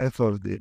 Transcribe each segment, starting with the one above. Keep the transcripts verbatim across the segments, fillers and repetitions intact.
איפה עובדים?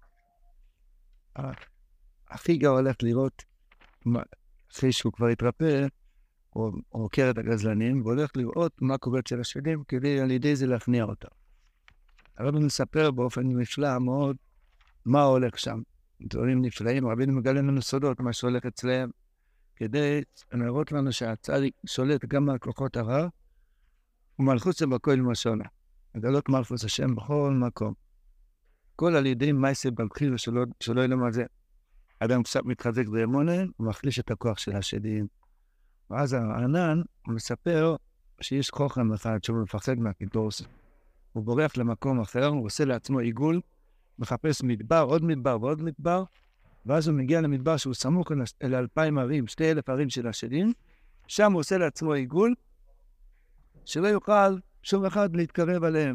החיגר הולך לראות, אחרי שהוא כבר התרפא, הוא עוקר את הגזלנים, והולך לראות מה קורה אצל השדים, כדי על ידי זה להכניע אותם. הרב מספר באופן נפלא מאוד מה הולך שם. דברים נפלאים, רבינו מגלה לנו סודות, מה שהולך אצלם, כדי להראות לנו שהצדיק שולט גם על כוחות הרע, ומלכות זה בכל משונה. לגלות מלכות השם בכל מקום. כל על ידי מייסה בבחיר שלא, שלא ילם על זה. אדם קצת מתחזק באמונה, הוא מחליש את הכוח של השדים. ואז הענן מספר שיש חוכם אחד שהוא מפחד מהקידוס. הוא בורח למקום אחר, הוא עושה לעצמו עיגול, מחפש מדבר, עוד מדבר ועוד מדבר, ואז הוא מגיע למדבר שהוא סמוך אל אלפיים ערים, שתי אלף ערים של השדים, שם הוא עושה לעצמו עיגול, שלא יוכל שום אחד להתקרב עליהם.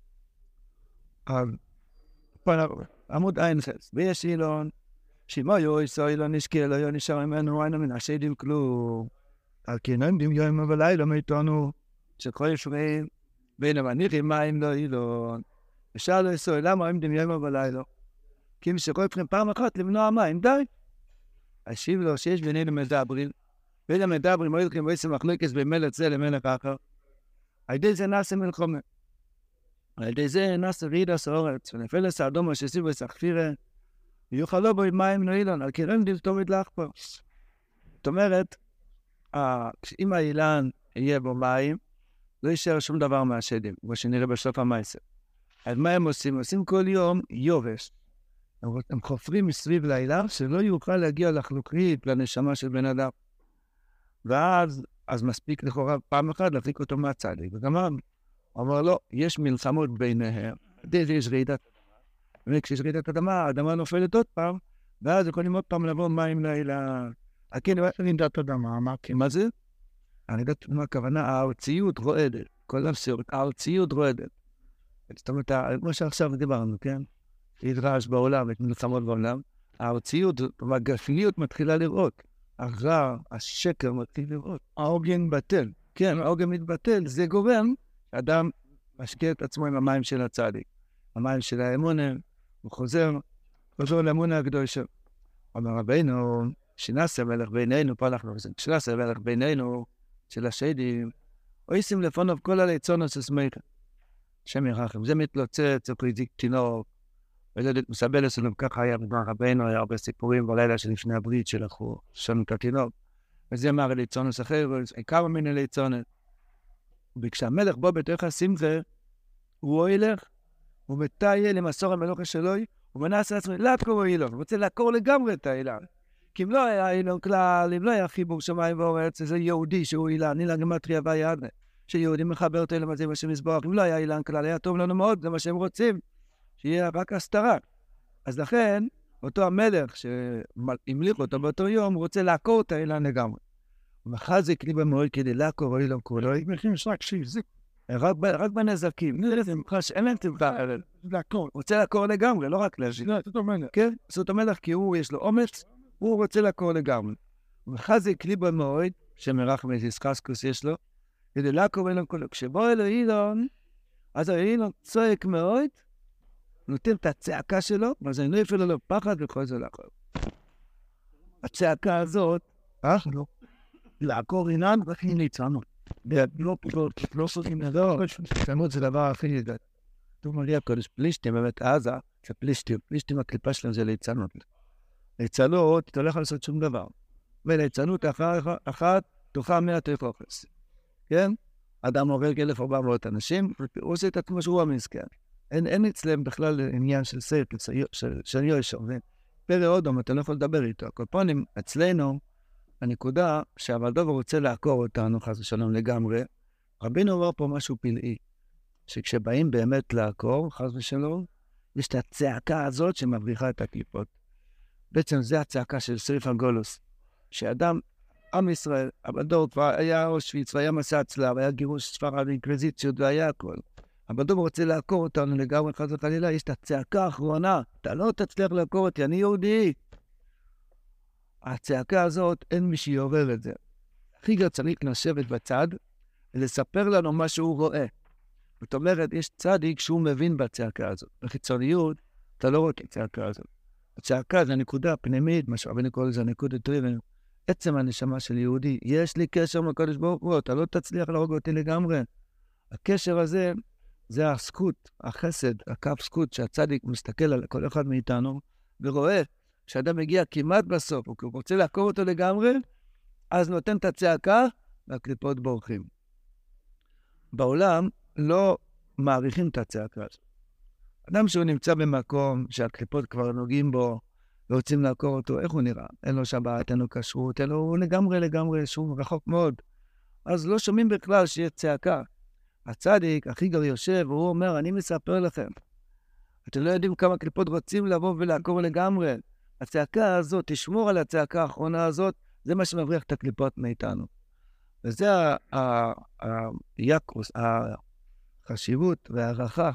עמוד עין חס, ויש אילון, שימה יויסו אילון נשקיע, לא יו נשאר ממנו, אין מן השדים כלום. על כן עומדים יום ובלילה מאיתנו, שכל יושבים, בין המניחים מים לא אילון. אפשר לא יסוי, למה עומדים יום ובלילה? כי אם שכל יפכם פעם אחת למנוע מים, די. השיב לו שיש בינינו מדברים, בין המדברים לא ילכם ועצם מחלוקת בין מלך זה למלך אחר. על ידי זה נעשה מלחמה. על ידי זה נעשה רעידת הארץ, ונפלס האדום שסיב וסחפירה, ויוכל לו בו מים לא אילון, על כן עומדים תמיד לך פה. זאת אומרת, אם האילן יהיה בו מים, לא יישאר שום דבר מהשדים, כמו שנראה בסוף המייסר. אז מה הם עושים? עושים כל יום יובש. הם, הם חופרים מסביב לאילן, שלא יוכל להגיע לחלוקרית, לנשמה של בן אדם. ואז אז מספיק לכאורה פעם אחת להפליק אותו מהצדיק. וגמר, הוא אומר לו, יש מלחמות ביניהם. די זה יש רעידת אדמה. וכשיש רעידת אדמה, האדמה נופלת עוד פעם, ואז יכולים עוד פעם לבוא מים לאילן. כן, רעידת אדמה, מה זה? רעידת אדמה, הכוונה, הארציות רועדת. כל המסירות, הארציות רועדת. זאת אומרת, כמו שעכשיו דיברנו, כן? יש רעש בעולם, יש מלחמות בעולם. הארציות, הגפניות מתחילה לראות. הרע, השקר מתחיל לראות. העוגן בטל. כן, העוגן מתבטל. זה גורם, אדם משקיע את עצמו עם המים של הצדיק. המים של האמונה, הוא חוזר, חוזר לאמונה הקדושה. אומר רבינו, שנעשה מלך בינינו, פה אנחנו חוזרים, שנעשה מלך בינינו, של השדים, או ישים לפוניו כל עלי צונוס וסמיכה. שם ירחם, זה מתלוצץ, זה פריזיק תינוק, ולדת מסבל אצלנו, ככה היה בדבר רבינו, היה הרבה סיפורים בלילה שלפני הברית שלחו, שנו את התינוק, וזה אמר אלי צונוס אחר, כמה מן אלי צונוס. וכשהמלך בו בתוך השמחה, הוא הולך, הוא מטייל למסור המלוכה שלו, הוא מנסה לעצמו, לעקור אילון, הוא רוצה לעקור לגמרי את האילן. כי אם לא היה אילון כלל, אם לא היה חיבור שמיים ואורץ, זה יהודי שהוא אילן, אילן גמטריה והידנה, שיהודי מחבר אותו אלה מזה בשם מזבוח, אם לא היה אילן כלל, היה טוב לנו מאוד, זה מה שהם רוצים, שיהיה רק הסתרה. אז לכן, אותו המלך שהמליך אותו באותו יום, הוא רוצה לעקור את האילן לגמרי. הוא מחזיק לי במועד כדי לעקור אילון כולו, רק בנזקים, אין להם תמפה, הוא רוצה לעקור לגמרי, לא רק להשאיר. כן, זאת המלך כי הוא יש לו אומץ, הוא רוצה לעקור לגמרי. הוא מחזיק לי במועד, שמרחם את ישחסקוס יש לו, כדי לעקור אילון כולו. כשבוא אלו אילון, אז האילון צועק מאוד, נותן את הצעקה שלו, ואז אני לא אפילו לו פחד וכל זה לעקור. הצעקה הזאת, אה? לא. לעקור אילן, רק אין ליצנות. לא, לא, לא סוגים לדור. ליצנות זה דבר הכי ידעת. טוב מריע קודש פלישתים, באמת עזה, זה פלישתים. פלישתים הקליפה שלהם זה ליצנות. ליצנות, אתה לא יכול לעשות שום דבר. וליצנות אחת, תוכל מאה תפוחס. כן? אדם הורג אלף ארבע מאות אנשים, הוא עושה את עצמו שהוא המסכן. אין, אין אצלם בכלל עניין של סייפל, של יושר. פרא אודום, אתה לא יכול לדבר איתו. כל פעמים, אצלנו, הנקודה שהוולדובר רוצה לעקור אותנו, חס ושלום לגמרי, רבינו אומר פה משהו פלאי, שכשבאים באמת לעקור, חס ושלום, יש את הצעקה הזאת שמבריחה את הקליפות. בעצם זה הצעקה של סריף הגולוס, שאדם, עם ישראל, הוולדובר כבר היה אושוויץ, והיה מסע צלב, היה גירוש ספרד, אינקוויזיציות, והיה הכל. הוולדובר רוצה לעקור אותנו לגמרי, חס וחלילה, יש את הצעקה האחרונה, אתה לא תצליח לעקור אותי, אני יהודי. הצעקה הזאת, אין מי שיעורר את זה. חיגר צריך לשבת בצד, ולספר לנו מה שהוא רואה. זאת אומרת, יש צדיק שהוא מבין בצעקה הזאת. בחיצוניות, אתה לא רואה את הצעקה הזאת. הצעקה זה הנקודה הפנימית, מה שרבנו קורא לזה הנקודה טריבן, עצם הנשמה של יהודי, יש לי קשר עם הקדוש ברוך הוא, אתה לא תצליח להרוג אותי לגמרי. הקשר הזה, זה הזכות, החסד, הקו זכות, שהצדיק מסתכל על כל אחד מאיתנו, ורואה כשאדם מגיע כמעט בסוף, הוא רוצה לעקור אותו לגמרי, אז נותן את הצעקה, והקליפות בורחים. בעולם לא מעריכים את הצעקה הזאת. אדם שהוא נמצא במקום שהקליפות כבר נוגעים בו, ורוצים לעקור אותו, איך הוא נראה? אין לו שבת, אין לו כשרות, אין לו, הוא לגמרי לגמרי, שהוא רחוק מאוד. אז לא שומעים בכלל שיש צעקה. הצדיק, הכי גר יושב, והוא אומר, אני מספר לכם. אתם לא יודעים כמה קליפות רוצים לבוא ולעקור לגמרי. הצעקה הזאת, תשמור על הצעקה האחרונה הזאת, זה מה שמבריח את הקליפות מאיתנו. וזה היקרוס, החשיבות והערכה,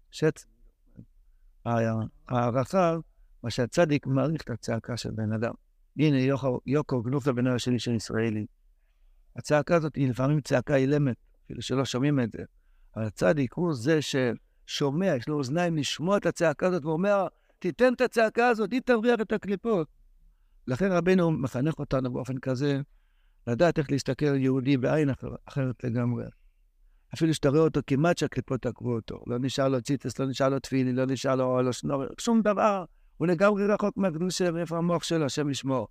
הערכה, מה שהצדיק מעריך את הצעקה של בן אדם. הנה, יוקו גנופה בן השני של ישראלי. הצעקה הזאת היא לפעמים צעקה אילמת, אפילו שלא שומעים את זה. אבל הצדיק הוא זה ששומע, יש לו אוזניים לשמוע את הצעקה הזאת, ואומר, תיתן את הצעקה הזאת, היא תבריח את הקליפות. לכן רבינו מחנך אותנו באופן כזה, לדעת איך להסתכל על יהודי בעין אחר, אחרת לגמרי. אפילו שאתה רואה אותו כמעט שהקליפות תקבו אותו. לא נשאר לו ציטס, לא נשאר לו תפילי, לא נשאר לו לא שנור, שום דבר. הוא לגמרי רחוק מהקדושה, מאיפה המוח שלו, השם ישמור.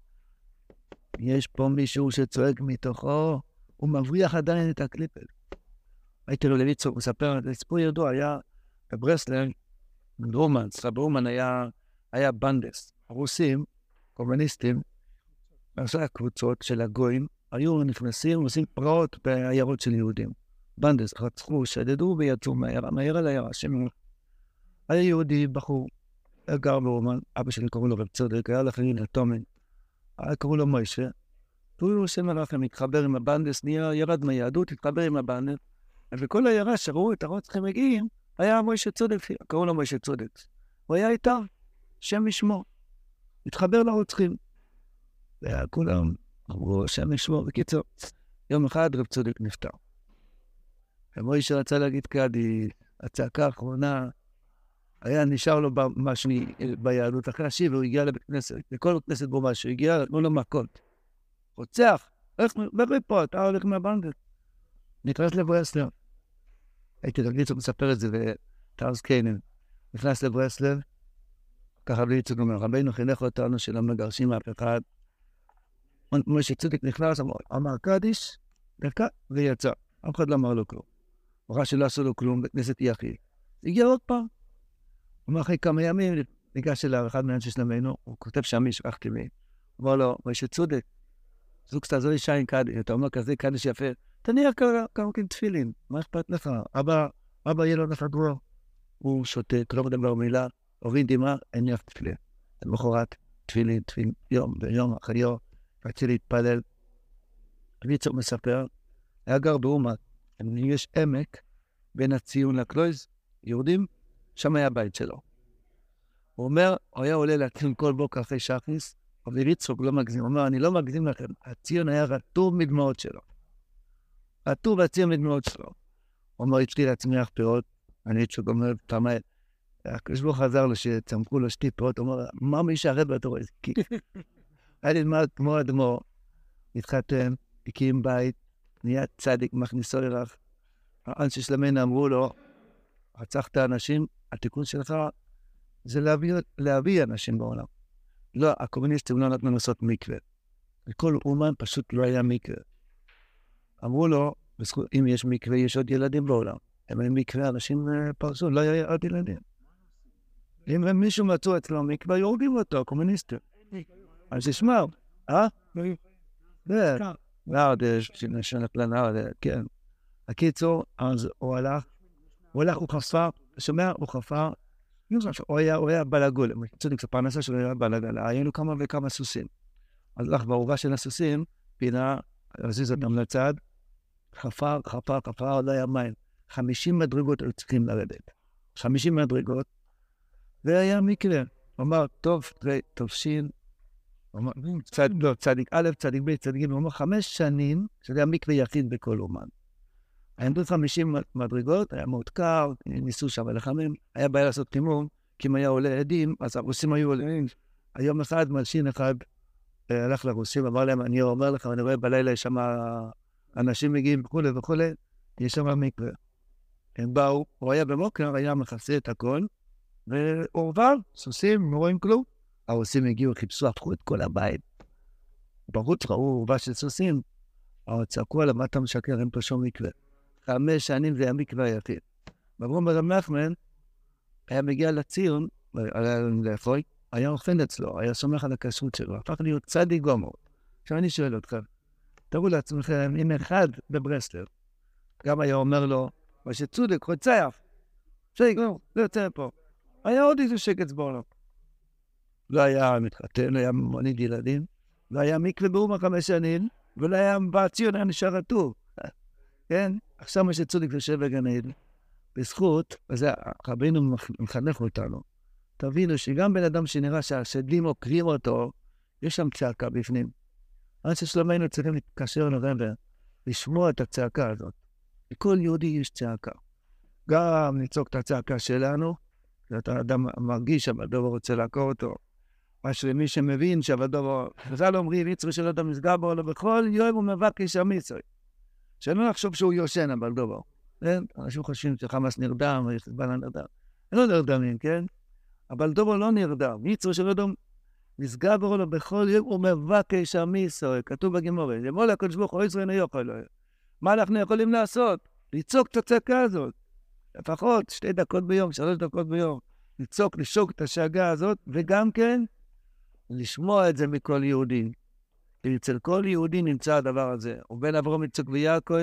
יש פה מישהו שצועק מתוכו, הוא מבריח עדיין את הקליפת. הייתי לו לויצוק, מספר, סיפור ידוע, היה בברסלב, ברומן, אצל ברומן היה, היה בנדס. הרוסים, קומוניסטים, עושה הקבוצות של הגויים, היו נכנסים ועושים פרעות בעיירות של יהודים. בנדס, רצחו, שדדו ויצאו מהעיירה, מהעיירה לעיירה, שם היה יהודי, בחור, גר ברומן, אבא שלי קראו לו רב צודק, היה לכם לתומן, קראו לו מוישה, והוא עושה מלאכם, התחבר עם הבנדס, נהיה ירד מהיהדות, התחבר עם הבנדס, וכל העיירה שראו את הרוצחים מגיעים, היה מוישה צודק, קראו לו מוישה צודק. הוא היה איתה, שם ישמור, התחבר לרוצחים. וכולם אמרו, שם ישמור, בקיצור, יום אחד רב צודק נפטר. ומוישה רצה להגיד קאדי, הצעקה האחרונה, היה נשאר לו משהו ביהדות אחרי השיב, והוא הגיע לבית כנסת, לכל בית כנסת בו משהו, הגיע, תנו לו מכות. רוצח, איך, בריפו, אתה הולך מהבנדס. נכנס לברסלב. הייתי תגליצו מספר את זה, וטרס קיינן. נכנס לברסלב, ככה בליצו אומר, רבינו חינך אותנו שלא מגרשים אף אחד. משה צודק נכנס, אמר קדיש, דקה, ויצא. אף אחד לא אמר לו כלום. הוא ראה שלא עשו לו כלום, בית כנסת יחי. הגיע עוד פעם. הוא אמר אחרי כמה ימים, ניגש אליו, אחד מהאנשי שלמנו, הוא כותב שם מי שכחתי מי. הוא אמר לו, משה צודק, זוג סתעזור אישה עם קדיש, אתה אומר כזה קדיש יפה, תניח כמה כן תפילין, מה אכפת לך? אבא, אבא יהיה לו נחדרו. הוא שותק, לא מדבר מילה, הוריד דמעה, אין לי אף תפילין. למחרת, תפילין, תפילין, יום ויום אחרי יום, רציתי להתפלל. ויצור מספר, היה גר באומה, יש עמק בין הציון לקלויז, יורדים, שם היה הבית שלו. הוא אומר, הוא היה עולה להתחיל כל בוקר אחרי שחריס, אבל יצחק לא מגזים, הוא אומר, אני לא מגזים לכם, הציון היה רטוב מדמעות שלו. רטוב והציון מדמעות שלו. הוא אומר, התחיל להצמיח פירות, אני יצחק אומר, פעמי, הקדוש ברוך הוא חזר לו שצמחו לו שתי פירות, הוא אומר, מה מי שערד בתורה? היה נדמה כמו אדמו, התחתן, הקים בית, נהיה צדיק, מכניסו לרח. האנשי שלמנו אמרו לו, רצחת אנשים, התיקון שלך זה להביא, להביא אנשים בעולם. לא, הקומוניסטים לא נתנו לעשות מקווה. לכל אומן פשוט לא היה מקווה. אמרו לו, אם יש מקווה, יש עוד ילדים בעולם. אם אין מקווה, אנשים פרסו, לא היה עוד ילדים. אם מישהו מצאו אצלו מקווה, יורדים אותו, הקומוניסטים. אז תשמעו, אה? זה, לא, זה שנשנת לנהר, כן. הקיצור, אז הוא הלך, הוא הלך, הוא חפר, שומע, הוא חפר, הוא היה בלגול, צודק, הפרנסה שלו היה בלגל, היה לו כמה וכמה סוסים. אז הלך בעובה של הסוסים, פינה, הזיז אותם לצד, חפר, חפר, חפר, לא היה מים. חמישים מדרגות היו צריכים לרדת. חמישים מדרגות, והיה מקרה. הוא אמר, טוב, טוב שין, לא, צדיק א', צדיק ב', צדיק ג', הוא אומר, חמש שנים, שזה היה מקווה יחיד בכל אומן. היה חמישים מדרגות, היה מאוד קר, ניסו שם לחמם, היה בעיה לעשות חימום, כי אם היה עולה עדים, אז הרוסים היו עולים. היום אחד, מלשין אחד, הלך לרוסים, אמר להם, אני אומר לך, אני רואה בלילה, יש שם אנשים מגיעים וכו' וכו', יש שם מקווה. הם באו, הוא היה במוקר, היה מכסה את הכל, והוא עבר, סוסים, לא רואים כלום. הרוסים הגיעו, חיפשו, הפכו את כל הבית. בחוץ ראו עורבה של סוסים, אבל צעקו עליו, מה אתה משקר, אין פה שום מקווה. חמש שנים זה המקווה היחיד. ואברום ברב נחמן היה מגיע לציון, לאפוי, היה אופן אצלו, היה סומך על הכשרות שלו, הפך להיות צדיק גמור. עכשיו אני שואל אתכם, תראו לעצמכם, אם אחד בברסלב, גם היה אומר לו, מה שצודק, רוצח, שגמור, זה יוצא פה. היה עוד איזה שקץ בעולם. לא היה מתחתן, לא היה מוליד ילדים, לא היה מקווה באומה חמש שנים, ולא היה בציון, היה נשאר רטוב. כן? עכשיו מה שצודק יושב בגן עדן. בזכות, וזה רבינו מחנך אותנו, תבינו שגם בן אדם שנראה שהשדים עוקרים אותו, יש שם צעקה בפנים. עד ששלומנו צריכים להתקשר לרבר, לשמוע את הצעקה הזאת. לכל יהודי יש צעקה. גם לצעוק את הצעקה שלנו, שאתה אדם מרגיש שהבדובר רוצה לעקור אותו. מה שמי שמבין שהבדובר, חז"ל אומרים, יצרו של אדם נסגר בו, בכל יום הוא מבקש המצרי. שלא נחשוב שהוא יושן, הבדובר. כן? אנשים חושבים שחמאס נרדם, חיזבאללה נרדם. הם לא נרדמים, כן? אבל דובו לא נרדם. יצרו של אדם נסגר בו, בכל יום הוא מבקש המצרי. כתוב בגמרא, יבוא לקדוש ברוך הוא ישראל יוכל לו. מה אנחנו יכולים לעשות? לצעוק את הצעקה הזאת. לפחות שתי דקות ביום, שלוש דקות ביום. לצעוק, לשוק את השאגה הזאת, וגם כן, לשמוע את זה מכל יהודי. אצל כל יהודי נמצא הדבר הזה. ובין אברהם, יצחק ויעקב,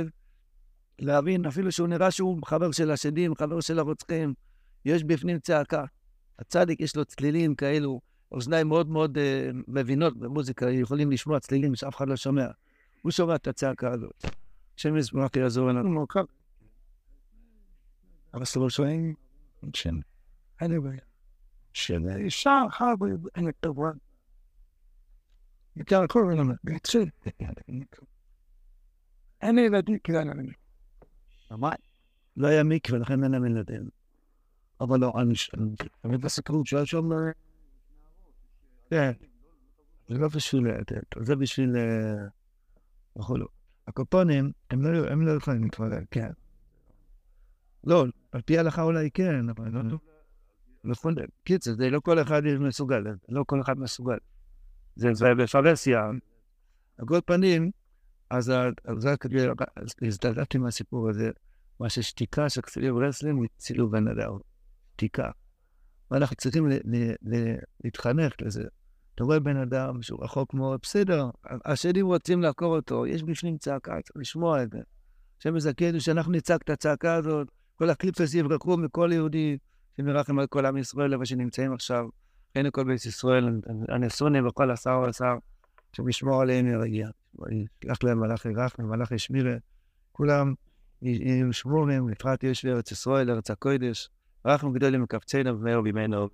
להבין, אפילו שהוא נראה שהוא חבר של השדים, חבר של הרוצחים, יש בפנים צעקה. הצדיק יש לו צלילים כאלו, אוזניים מאוד מאוד uh, מבינות במוזיקה, יכולים לשמוע צלילים שאף אחד לא שומע. הוא שומע את הצעקה הזאת. שם יזמח יעזור לנו. מורכב. אבל סלור שואין, שן. אני בעיה. שן. אישה חבר, אני טובה. יותר הכל ולמה, בעצם. אין ילדים כדאי לנו. מה? לא היה מקווה, לכן אין להם ילדים. אבל לא, אני שואל. אבל בסקרות שואל שם... כן. זה לא בשביל... זה בשביל... בכל זאת. הקופונים, הם לא יכולים להתפלל, כן. לא, על פי ההלכה אולי כן, אבל לא... נכון, קיצר, זה לא כל אחד מסוגל, לא כל אחד מסוגל. זה בפרסיה. על כל פנים, אז זה כדי להזדלדתי מהסיפור הזה, מה ששתיקה שכסילים רסלים הצילו בן אדם. שתיקה. ואנחנו צריכים להתחנך לזה. אתה רואה בן אדם שהוא רחוק מאוד, בסדר, השדים רוצים לעקור אותו, יש בפנים צעקה, צריך לשמוע את זה. השם יזכנו שאנחנו נצעק את הצעקה הזאת, כל הקליפס יברקו מכל יהודי, שמרחם על כל עם ישראל, איפה שנמצאים עכשיו, אין לכל בית ישראל, הנסונים וכל השר והשר, שמשמור עליהם ירגיע. ישלח להם מלאכי רחמים, מלאכי שמירה, כולם ישמור להם, לפרט יש לארץ ישראל, לארץ הקודש, רחם גדולים מקבצנו ומאור בימינו.